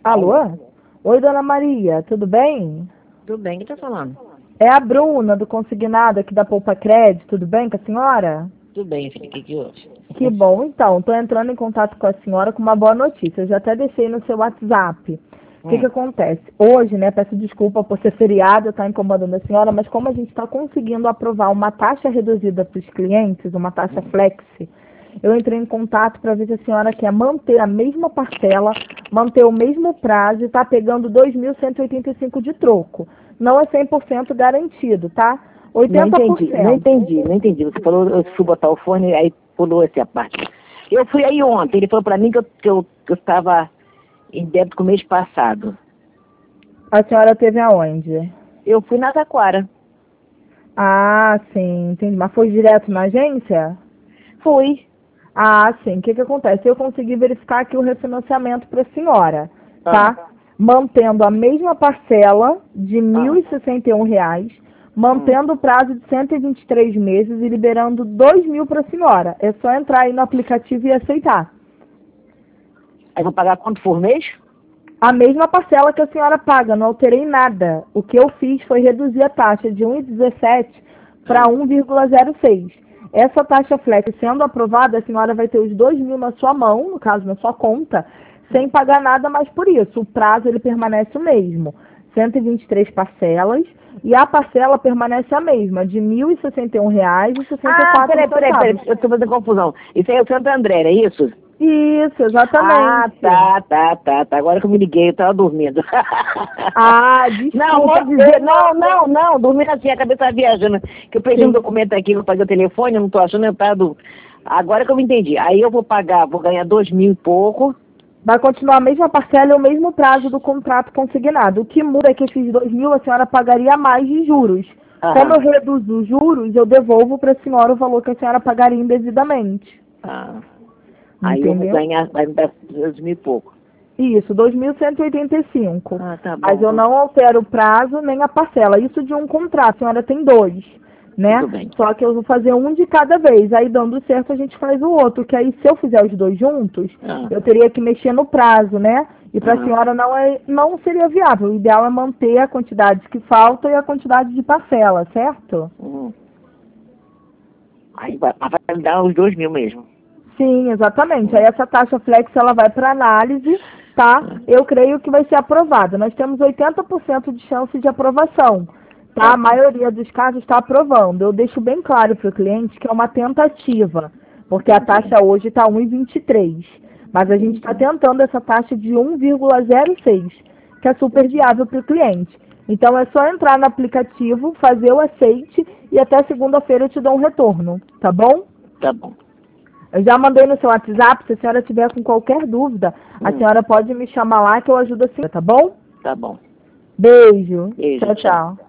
Alô? Alô? Oi, dona Maria, tudo bem? Tudo bem, quem tá falando? É a Bruna, do Consignado aqui da Poupa Crédito, tudo bem com a senhora? Tudo bem, filho, o que houve? Que bom, então, estou entrando em contato com a senhora com uma boa notícia. Eu já até deixei no seu WhatsApp. O que acontece? Hoje, né, peço desculpa por ser feriado, estar incomodando a senhora, mas como a gente está conseguindo aprovar uma taxa reduzida para os clientes, uma taxa flexi, eu entrei em contato para ver se a senhora quer manter a mesma parcela, manter o mesmo prazo e está pegando 2.185 de troco. Não é 100% garantido, tá? Não 80%. entendi, não entendi, não entendi. Você falou, eu fui botar o fone, aí pulou essa parte. Eu fui aí ontem, ele falou pra mim que eu estava em débito com o mês passado. A senhora teve aonde? Eu fui na Taquara. Ah, sim, entendi. Mas foi direto na agência? Fui. Ah, sim. O que acontece? Eu consegui verificar aqui o refinanciamento para a senhora, tá? Ah, Mantendo a mesma parcela de R$ ah. 1.061, mantendo o prazo de 123 meses e liberando 2.000 para a senhora. É só entrar aí no aplicativo e aceitar. Aí vou pagar quanto por mês? A mesma parcela que a senhora paga, não alterei nada. O que eu fiz foi reduzir a taxa de 1,17 para 1,06. Essa taxa flex sendo aprovada, a senhora vai ter os 2.000 na sua mão, no caso, na sua conta, sem pagar nada mais por isso. O prazo ele permanece o mesmo, 123 parcelas, e a parcela permanece a mesma, de R$ 1.061,64. Ah, peraí, eu tô fazendo confusão. Isso aí é o Santo André, é isso? Isso, Ah, exatamente. tá. Agora que eu me liguei, eu tava dormindo. Ah, Não, desculpa. vou dizer, não, dormindo assim, a cabeça tava viajando. Que eu perdi um Sim. documento aqui, eu paguei o telefone, eu não tô achando, eu tava Agora que eu me entendi. Aí eu vou pagar, vou ganhar 2.000 e pouco. Vai continuar a mesma parcela e o mesmo prazo do contrato consignado. O que muda é que esses 2.000 a senhora pagaria mais de juros. Como eu Aham. reduzo os juros, eu devolvo para a senhora o valor que a senhora pagaria indevidamente. Ah. Aí eu vou Entendeu? ganhar, vai me dar 2.000 e pouco. Isso, 2.185. Ah, tá Mas bom. eu não altero o prazo nem a parcela. Isso de um contrato, a senhora tem dois, né? Tudo bem. Só que eu vou fazer um de cada vez. Aí, dando certo, a gente faz o outro. Que aí, se eu fizer os dois juntos, Ah. eu teria que mexer no prazo, né? E para a Aham. senhora não seria viável. O ideal é manter a quantidade que falta e a quantidade de parcela, certo? Uhum. Aí vai me dar os 2.000 mesmo. Sim, exatamente. Aí essa taxa flex ela vai para análise, tá? Eu creio que vai ser aprovada. Nós temos 80% de chance de aprovação, tá? Tá A bom. maioria dos casos está aprovando. Eu deixo bem claro para o cliente que é uma tentativa, porque a Entendi. taxa hoje está 1,23, mas a gente está tentando essa taxa de 1,06, que é super viável para o cliente. Então é só entrar no aplicativo, fazer o aceite e até segunda-feira eu te dou um retorno, tá bom? Tá bom. Eu já mandei no seu WhatsApp, se a senhora tiver com qualquer dúvida, a senhora pode me chamar lá que eu ajudo a senhora, tá bom? Tá bom. Beijo. Beijo, Tchau, tchau. tchau.